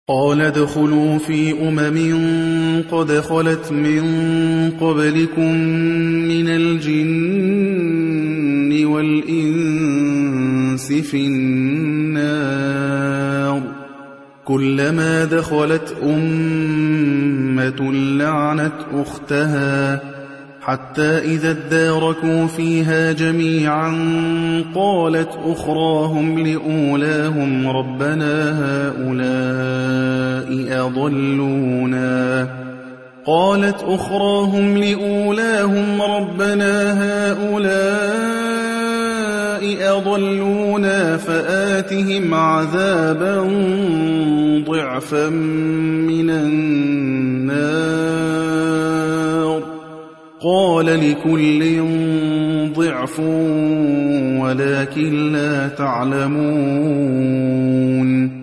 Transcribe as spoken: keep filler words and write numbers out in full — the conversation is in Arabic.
قال ادخلوا في أمم قد خلت من قبلكم من الجن والإنس في النار كلما دخلت أمة لعنت أختها حتى إذا اداركوا فيها جميعا قالت أخراهم لأولاهم ربنا هؤلاء أضلونا قالت أخراهم لأولاهم ربنا هؤلاء أضلونا فآتهم عذابا ضعفا من النار قال لكل ضعف ولكن لا تعلمون